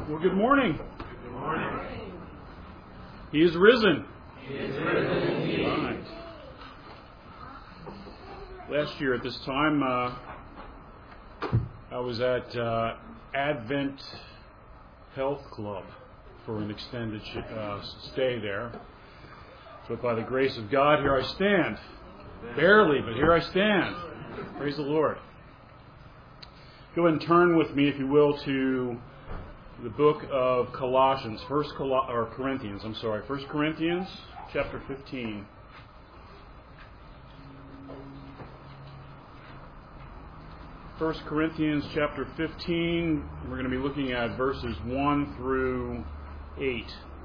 Well, good morning. Good morning. He is risen. He is risen indeed. All right. Last year at this time, I was at Advent Health Club for an extended stay there. So by the grace of God, here I stand. Barely, but here I stand. Praise the Lord. Go and turn with me, if you will, to the book of Colossians, 1 Corinthians, chapter 15. 1 Corinthians chapter 15, we're going to be looking at verses 1 through 8.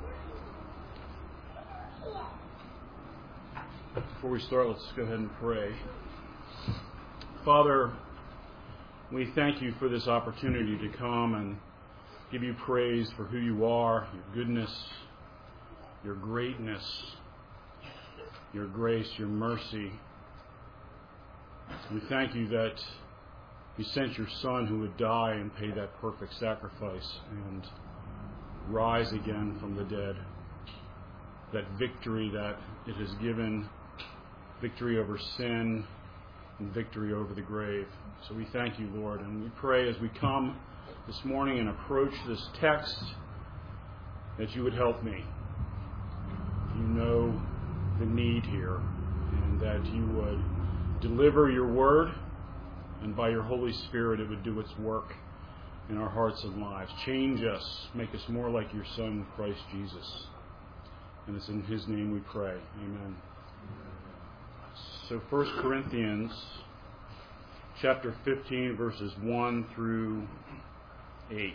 Before we start, let's go ahead and pray. Father, we thank you for this opportunity to come and give you praise for who you are, your goodness, your greatness, your grace, your mercy. We thank you that you sent your Son who would die and pay that perfect sacrifice and rise again from the dead. That victory that it has given, victory over sin and victory over the grave. So we thank you, Lord, and we pray as we come this morning and approach this text that you would help me. You know the need here, and that you would deliver your word, and by your Holy Spirit it would do its work in our hearts and lives. Change us, make us more like your Son, Christ Jesus. And it's in his name we pray. Amen. So 1 Corinthians chapter 15, verses 1 through 8.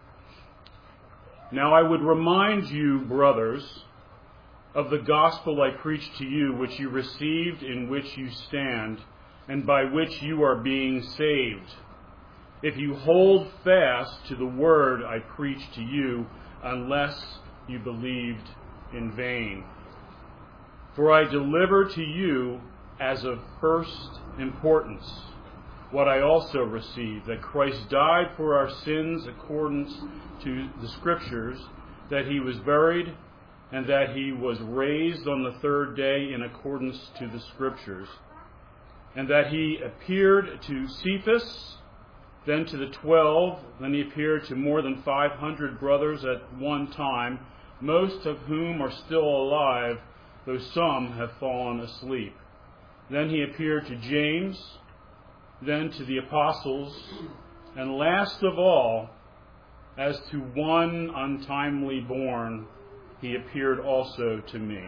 Now I would remind you, brothers, of the gospel I preached to you, which you received, in which you stand, and by which you are being saved, if you hold fast to the word I preached to you, unless you believed in vain. For I delivered to you as of first importance what I also received, that Christ died for our sins according to the Scriptures, that he was buried, and that he was raised on the third day in accordance to the Scriptures, and that he appeared to Cephas, then to the 12, then he appeared to more than 500 brothers at one time, most of whom are still alive, though some have fallen asleep. Then he appeared to James, then to the apostles, and last of all, as to one untimely born, he appeared also to me.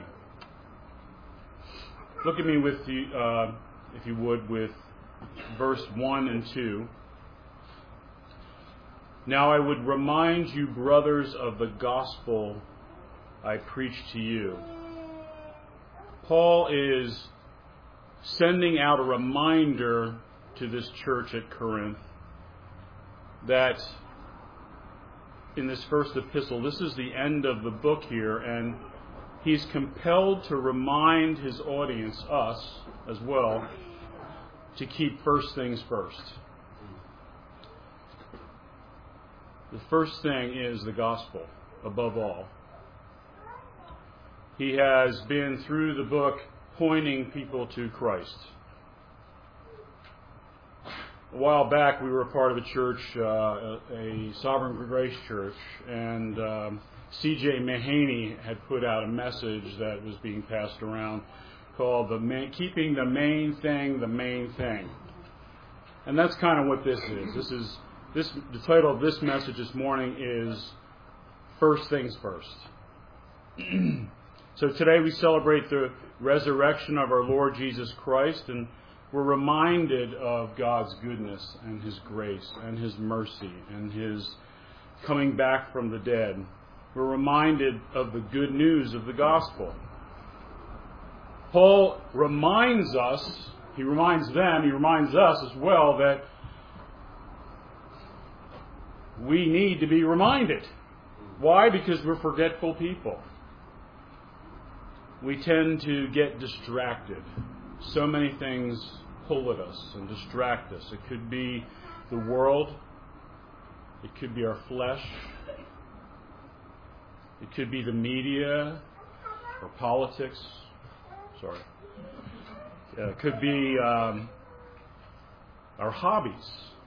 Look at me with you, if you would, with verse 1 and 2. Now I would remind you, brothers, of the gospel I preached to you. Paul is sending out a reminder to this church at Corinth that in this first epistle, this is the end of the book here, and he's compelled to remind his audience, us as well, to keep first things first. The first thing is the gospel, above all. He has been through the book pointing people to Christ. A while back, we were a part of a church, a Sovereign Grace church, and C.J. Mahaney had put out a message that was being passed around called Keeping the Main Thing the Main Thing. And that's kind of what this is. The title of this message this morning is First Things First. So today we celebrate the resurrection of our Lord Jesus Christ, and we're reminded of God's goodness and his grace and his mercy and his coming back from the dead. We're reminded of the good news of the gospel. Paul reminds us, he reminds us as well that we need to be reminded. Why? Because we're forgetful people. We tend to get distracted. So many things pull at us and distract us. It could be the world. It could be our flesh. It could be the media or politics. Sorry. It could be our hobbies,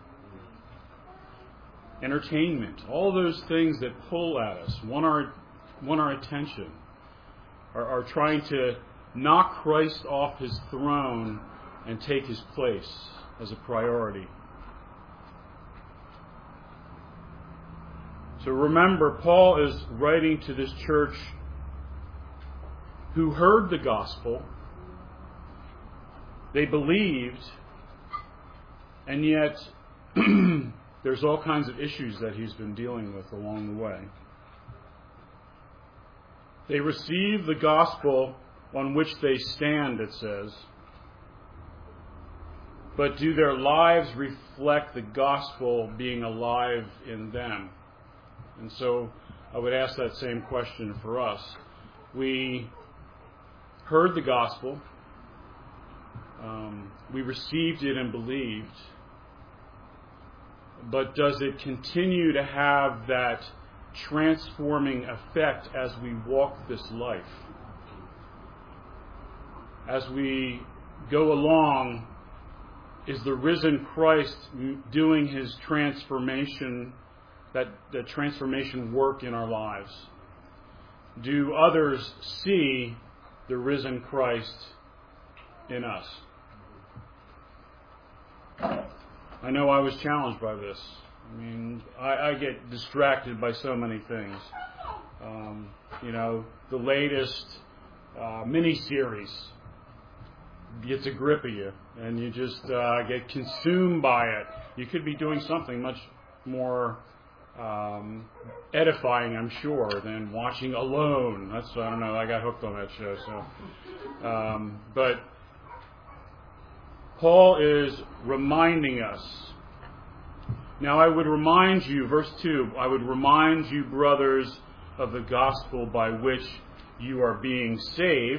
entertainment, all those things that pull at us, want our attention, are trying to knock Christ off his throne and take his place as a priority. So remember, Paul is writing to this church who heard the gospel, they believed, and yet there's all kinds of issues that he's been dealing with along the way. They receive the gospel on which they stand, it says. But do their lives reflect the gospel being alive in them? And so I would ask that same question for us. We heard the gospel. We received it and believed. But does it continue to have that transforming effect as we walk this life? As we go along, is the risen Christ doing his transformation, that transformation work in our lives? Do others see the risen Christ in us? I know I was challenged by this. I mean, I get distracted by so many things. The latest mini-series gets a grip of you, and you just get consumed by it. You could be doing something much more edifying, I'm sure, than watching Alone. I don't know, I got hooked on that show. So, but Paul is reminding us. Now I would remind you, verse 2, I would remind you, brothers, of the gospel by which you are being saved,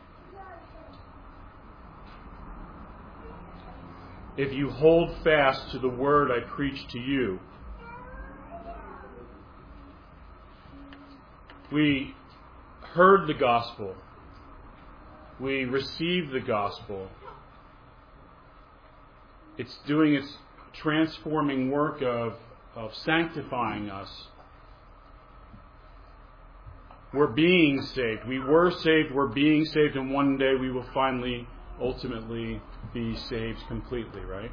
if you hold fast to the word I preach to you. We heard the gospel. We received the gospel. It's doing its transforming work of sanctifying us. We're being saved. We were saved, we're being saved, and one day we will finally, ultimately, be saved completely, right?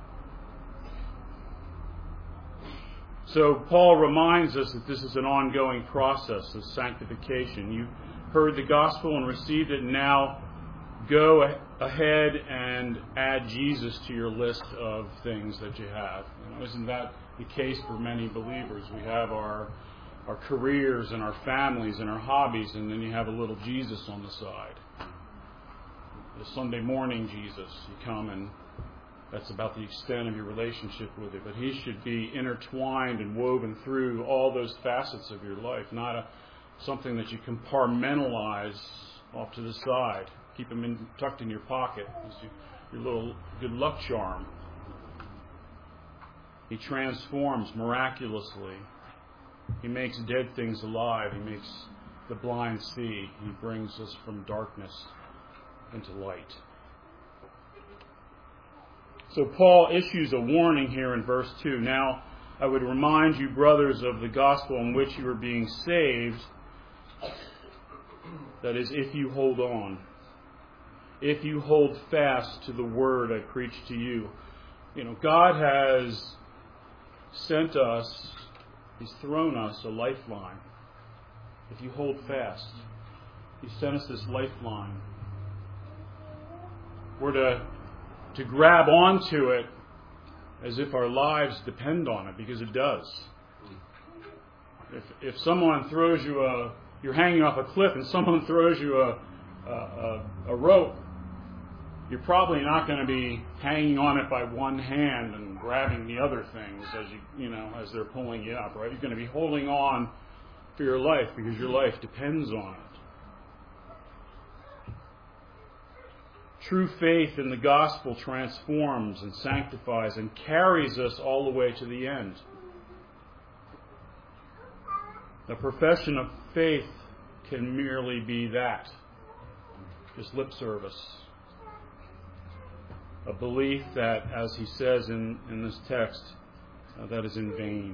So Paul reminds us that this is an ongoing process of sanctification. You heard the gospel and received it, and now go ahead and add Jesus to your list of things that you have. Isn't that the case for many believers? We have our careers and our families and our hobbies, and then you have a little Jesus on the side. The Sunday morning Jesus. You come, and that's about the extent of your relationship with it. But he should be intertwined and woven through all those facets of your life, not something that you compartmentalize off to the side. Keep them tucked in your pocket. It's your little good luck charm. He transforms miraculously. He makes dead things alive. He makes the blind see. He brings us from darkness into light. So Paul issues a warning here in verse 2. Now, I would remind you, brothers, of the gospel in which you are being saved. That is, if you hold on. If you hold fast to the word I preach to you. God has sent us, He's thrown us a lifeline. If you hold fast, He sent us this lifeline. We're to grab onto it as if our lives depend on it, because it does. If someone throws you you're hanging off a cliff and someone throws you a rope, you're probably not going to be hanging on it by one hand and grabbing the other things as they're pulling you up, right? You're going to be holding on for your life because your life depends on it. True faith in the gospel transforms and sanctifies and carries us all the way to the end. A profession of faith can merely be that, just lip service. A belief that, as he says in this text, that is in vain.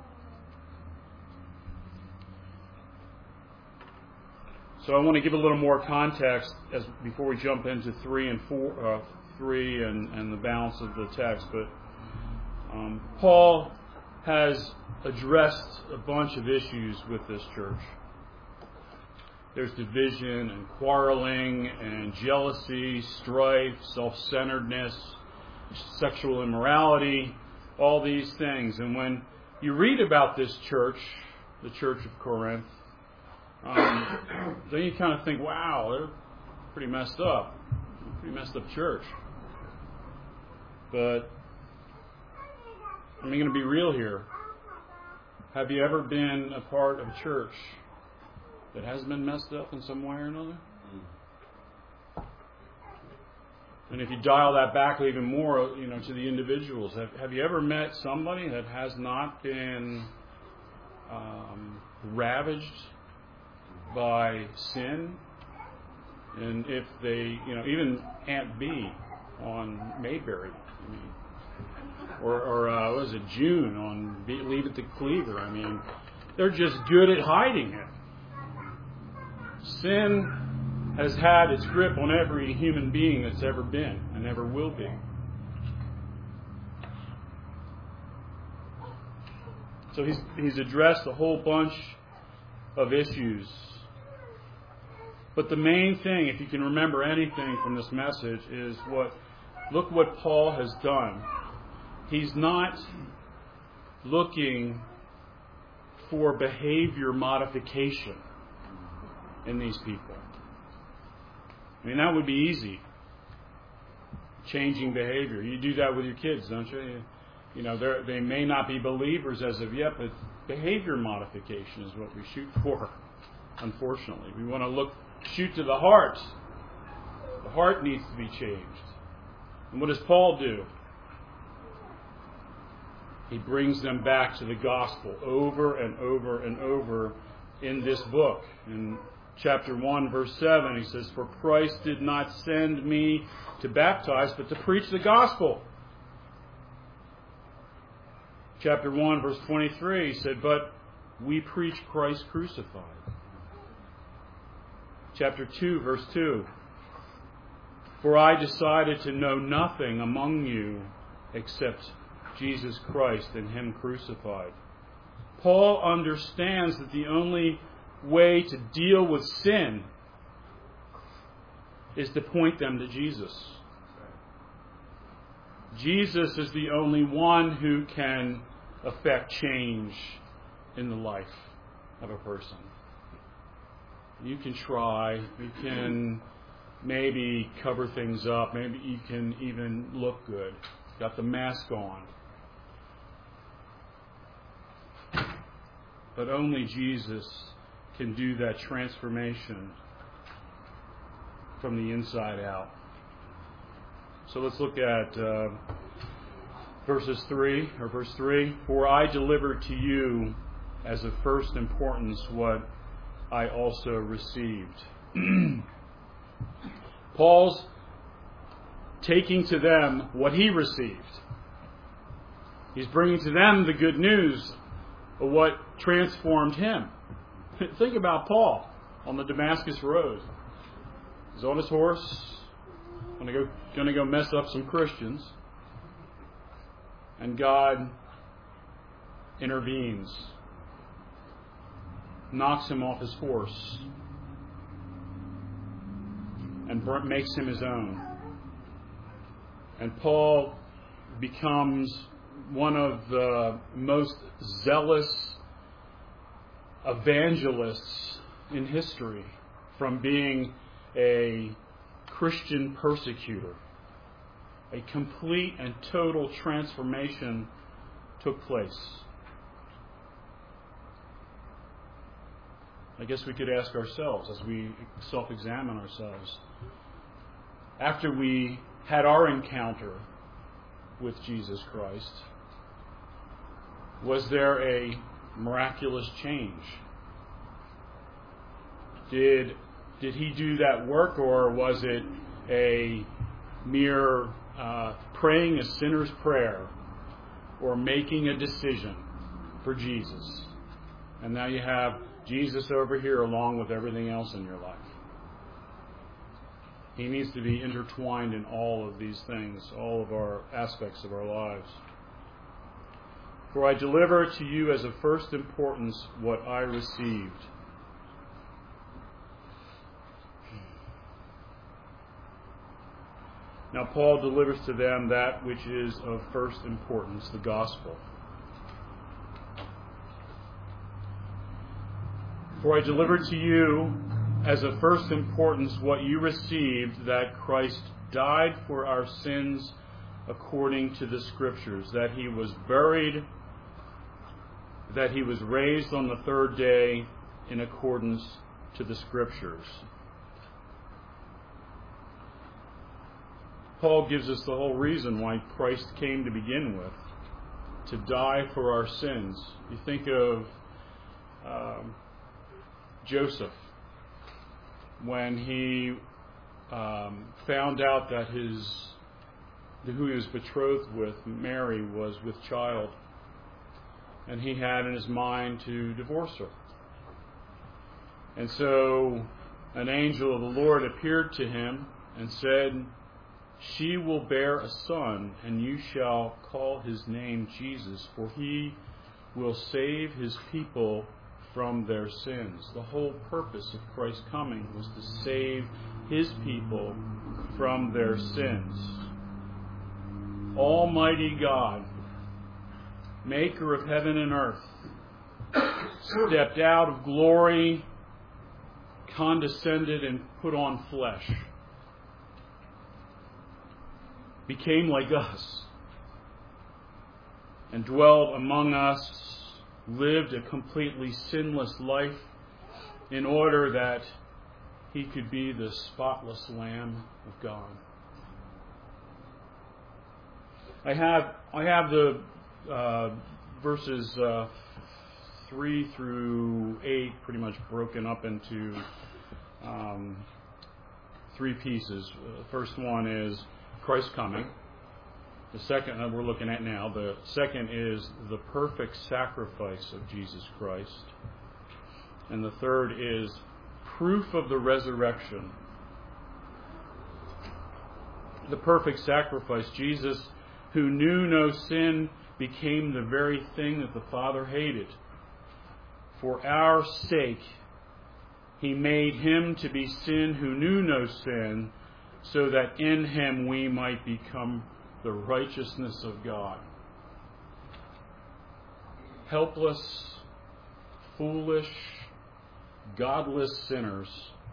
So I want to give a little more context before we jump into 3 and the balance of the text. But Paul has addressed a bunch of issues with this church. There's division and quarreling and jealousy, strife, self-centeredness, sexual immorality, all these things. And when you read about this church, the Church of Corinth, then you kind of think, wow, they're pretty messed up. Pretty messed up church. But I'm going to be real here. Have you ever been a part of a church that has been messed up in some way or another? And if you dial that back even more, to the individuals, have you ever met somebody that has not been ravaged by sin? And if they, even Aunt B on Mayberry, or what is it, June on Leave It to Cleaver, they're just good at hiding it. Sin has had its grip on every human being that's ever been and ever will be. So he's addressed a whole bunch of issues. But the main thing, if you can remember anything from this message, is look what Paul has done. He's not looking for behavior modification in these people. That would be easy. Changing behavior. You do that with your kids, don't you? They may not be believers as of yet, but behavior modification is what we shoot for, unfortunately. We want to shoot to the heart. The heart needs to be changed. And what does Paul do? He brings them back to the gospel over and over and over in this book. In chapter 1, verse 7, he says, "For Christ did not send me to baptize, but to preach the gospel." Chapter 1, verse 23, he said, "But we preach Christ crucified." Chapter 2, verse 2, "For I decided to know nothing among you except Jesus Christ and Him crucified." Paul understands that the only way to deal with sin is to point them to Jesus. Jesus is the only one who can affect change in the life of a person. You can try, you can maybe cover things up, maybe you can even look good. Got the mask on. But only Jesus can do that transformation from the inside out. So let's look at verse 3. "For I delivered to you as of first importance what I also received." Paul's taking to them what he received. He's bringing to them the good news of what transformed him. Think about Paul on the Damascus Road. He's on his horse, going to go mess up some Christians, and God intervenes, knocks him off his horse, and makes him his own. And Paul becomes one of the most zealous evangelists in history, from being a Christian persecutor. A complete and total transformation took place. I guess we could ask ourselves, as we self-examine ourselves, after we had our encounter with Jesus Christ, was there a miraculous change Did he do that work, or was it a mere praying a sinner's prayer or making a decision for Jesus? And now you have Jesus over here along with everything else in your life. He needs to be intertwined in all of these things, all of our aspects of our lives. For I deliver to you as of first importance what I received. Now Paul delivers to them that which is of first importance, the gospel. For I delivered to you as of first importance what you received, that Christ died for our sins according to the Scriptures, that he was buried, that he was raised on the third day in accordance to the Scriptures. Paul gives us the whole reason why Christ came to begin with, to die for our sins. You think of Joseph, when he found out that who he was betrothed with, Mary, was with child, and he had in his mind to divorce her. And so an angel of the Lord appeared to him and said, "She will bear a son, and you shall call his name Jesus, for he will save his people from their sins." The whole purpose of Christ's coming was to save his people from their sins. Almighty God, maker of heaven and earth, stepped out of glory, condescended, and put on flesh. Became like us and dwelt among us, lived a completely sinless life in order that he could be the spotless Lamb of God. I have the verses 3 through 8 pretty much broken up into 3 pieces. The first one is Christ coming. The second that we're looking at now, the second is the perfect sacrifice of Jesus Christ. And the third is proof of the resurrection. The perfect sacrifice. Jesus, who knew no sin, became the very thing that the Father hated. For our sake, he made him to be sin who knew no sin, so that in him we might become the righteousness of God. Helpless, foolish, godless sinners,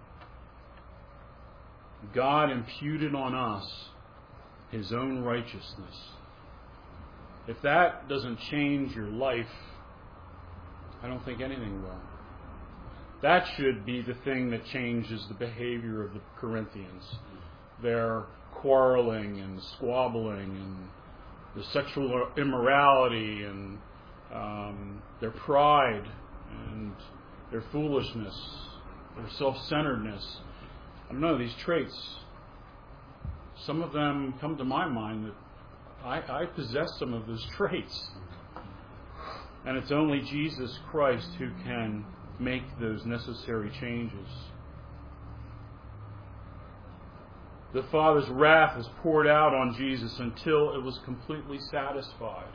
God imputed on us his own righteousness. If that doesn't change your life, I don't think anything will. That should be the thing that changes the behavior of the Corinthians. Their quarreling and squabbling and the sexual immorality and their pride and their foolishness, their self-centeredness. I don't know, these traits, some of them come to my mind that I possess some of those traits. And it's only Jesus Christ who can make those necessary changes. The Father's wrath was poured out on Jesus until it was completely satisfied.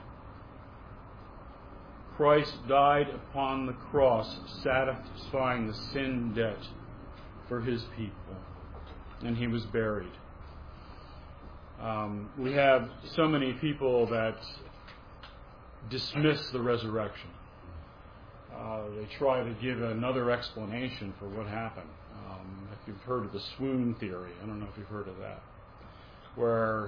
Christ died upon the cross, satisfying the sin debt for his people, and he was buried. We have so many people that dismiss the resurrection. They try to give another explanation for what happened. If you've heard of the swoon theory, I don't know if you've heard of that, where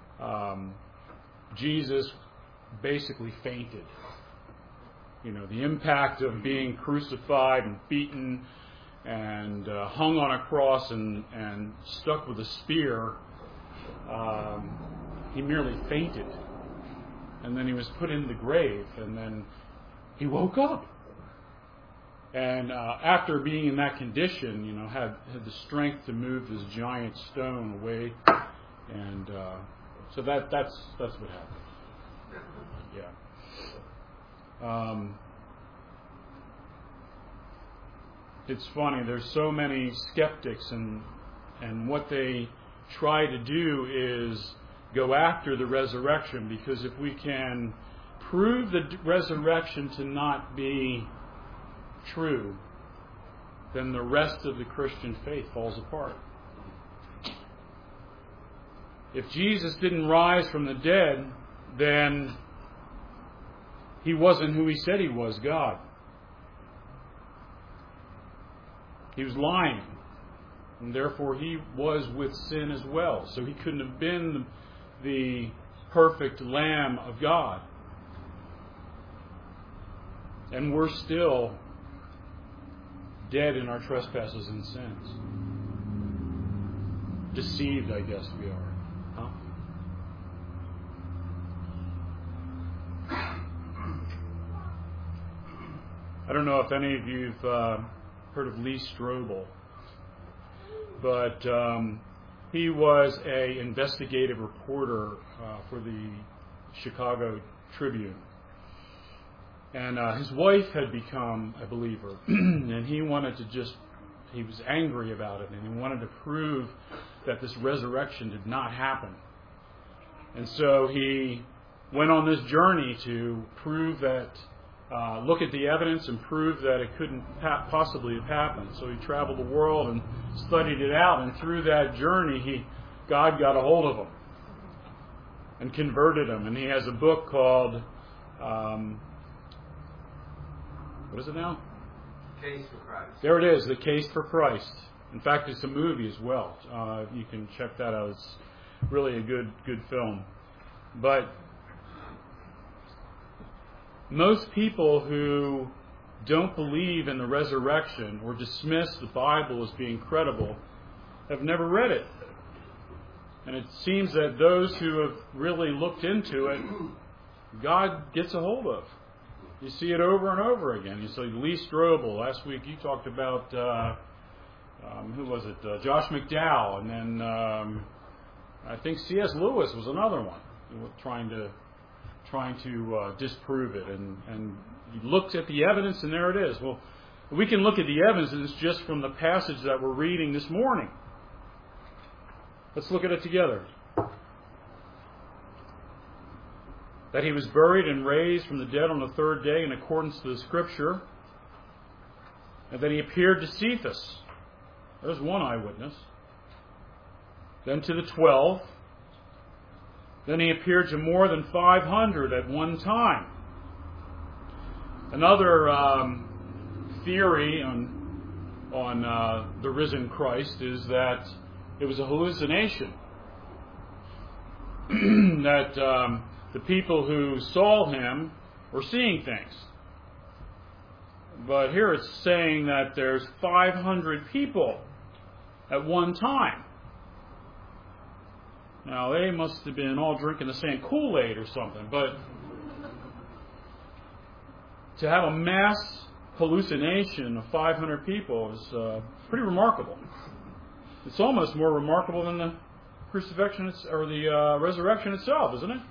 Jesus basically fainted. You know, the impact of being crucified and beaten and hung on a cross and stuck with a spear, he merely fainted. And then he was put in the grave, and then he woke up. And after being in that condition, had the strength to move this giant stone away, and so that's what happened. Yeah. It's funny. There's so many skeptics, and what they try to do is go after the resurrection, because if we can prove the resurrection to not be true, then the rest of the Christian faith falls apart. If Jesus didn't rise from the dead, then he wasn't who he said he was, God. He was lying, and therefore he was with sin as well. So he couldn't have been the perfect Lamb of God. And we're still dead in our trespasses and sins. Deceived, I guess we are. Huh? I don't know if any of you have heard of Lee Strobel, but he was an investigative reporter for the Chicago Tribune. And his wife had become a believer, and he was angry about it, and he wanted to prove that this resurrection did not happen. And so he went on this journey to prove that, look at the evidence and prove that it couldn't possibly have happened. So he traveled the world and studied it out, and through that journey, God got a hold of him and converted him. And he has a book called... what is it now? Case for Christ. There it is, The Case for Christ. In fact, it's a movie as well. You can check that out. It's really a good film. But most people who don't believe in the resurrection or dismiss the Bible as being credible have never read it. And it seems that those who have really looked into it, God gets a hold of. You see it over and over again. You see Lee Strobel. Last week you talked about, who was it? Josh McDowell. And then I think C.S. Lewis was another one, trying to disprove it. And he looks at the evidence, and there it is. Well, we can look at the evidence just from the passage that we're reading this morning. Let's look at it together. That he was buried and raised from the dead on the third day in accordance to the Scripture, and that he appeared to Cephas. There's one eyewitness. Then to the 12. Then he appeared to more than 500 at one time. Another theory on the risen Christ is that it was a hallucination. That the people who saw him were seeing things. But here it's saying that there's 500 people at one time. Now, they must have been all drinking the same Kool-Aid or something, but to have a mass hallucination of 500 people is pretty remarkable. It's almost more remarkable than the crucifixion or the resurrection itself, isn't it?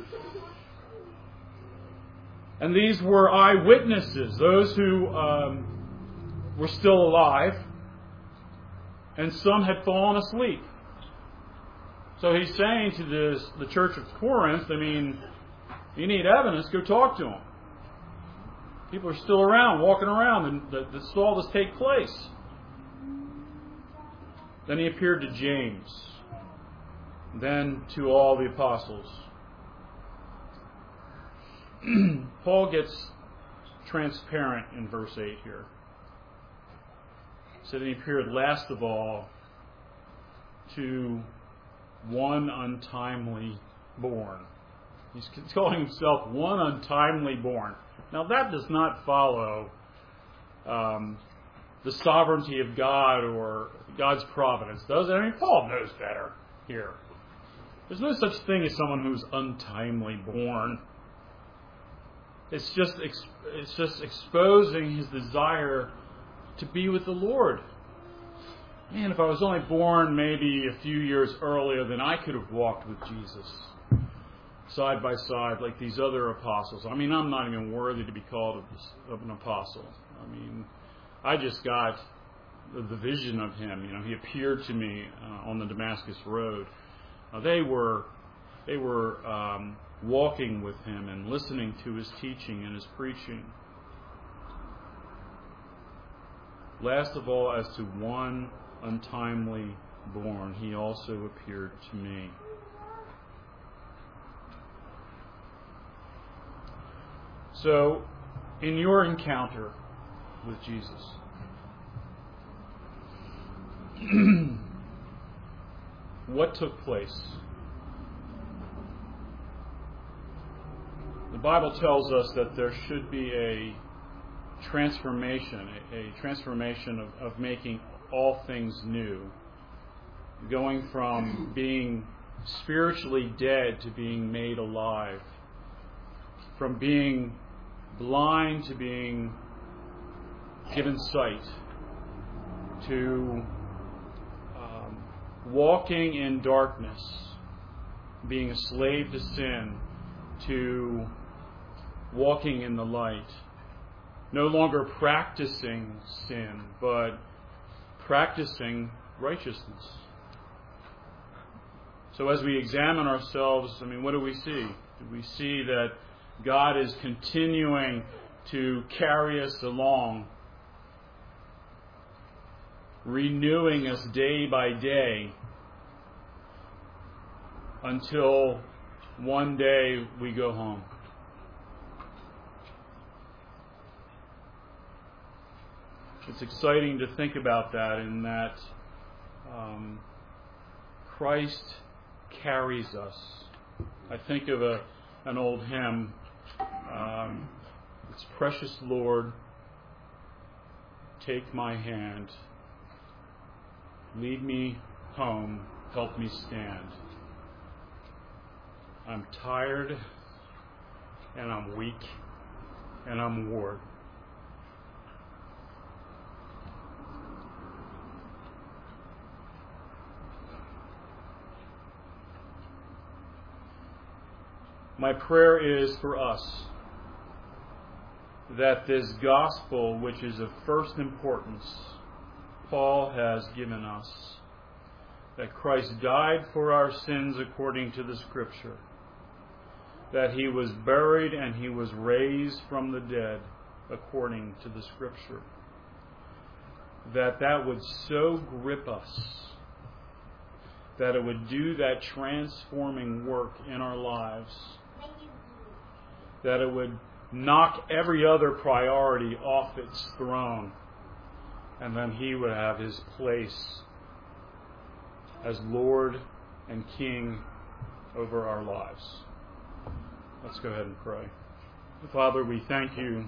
And these were eyewitnesses, those who were still alive, and some had fallen asleep. So he's saying to the church of Corinth, you need evidence, go talk to them. People are still around, walking around, and that saw this take place. Then he appeared to James, then to all the apostles. Paul gets transparent in verse 8 here. So that he appeared last of all to one untimely born. He's calling himself one untimely born. Now that does not follow the sovereignty of God or God's providence, does it? Paul knows better here. There's no such thing as someone who's untimely born. it's just exposing his desire to be with the Lord. Man, if I was only born maybe a few years earlier, then I could have walked with Jesus side by side like these other apostles. I mean, I'm not even worthy to be called an apostle. I mean, I just got the vision of him. You know, he appeared to me on the Damascus Road. They were walking with him and listening to his teaching and his preaching. Last of all, as to one untimely born, he also appeared to me. So, in your encounter with Jesus, what took place? The Bible tells us that there should be a transformation of making all things new, going from being spiritually dead to being made alive, from being blind to being given sight, to walking in darkness, being a slave to sin, to walking in the light, no longer practicing sin, but practicing righteousness. So as we examine ourselves, I mean, what do we see? Do we see that God is continuing to carry us along, renewing us day by day until one day we go home? It's exciting to think about that, in that Christ carries us. I think of an old hymn. It's "Precious Lord, take my hand, lead me home, help me stand. I'm tired, and I'm weak, and I'm worn. My prayer is for us that this gospel, which is of first importance, Paul has given us, that Christ died for our sins according to the Scripture, that he was buried and he was raised from the dead according to the Scripture, that would so grip us, that it would do that transforming work in our lives, that it would knock every other priority off its throne, and then he would have his place as Lord and King over our lives. Let's go ahead and pray. Father, we thank you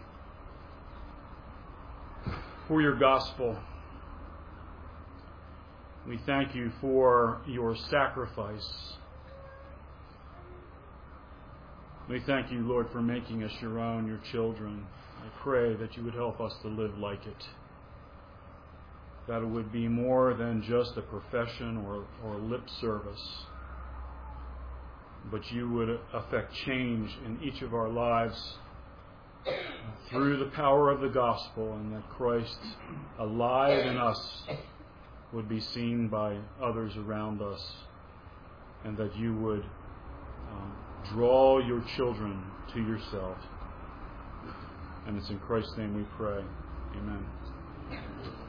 for your gospel. We thank you for your sacrifice. We thank you, Lord, for making us your own, your children. I pray that you would help us to live like it, that it would be more than just a profession or lip service, but you would affect change in each of our lives through the power of the gospel, and that Christ, alive in us, would be seen by others around us, and that you would draw your children to yourself. And it's in Christ's name we pray. Amen.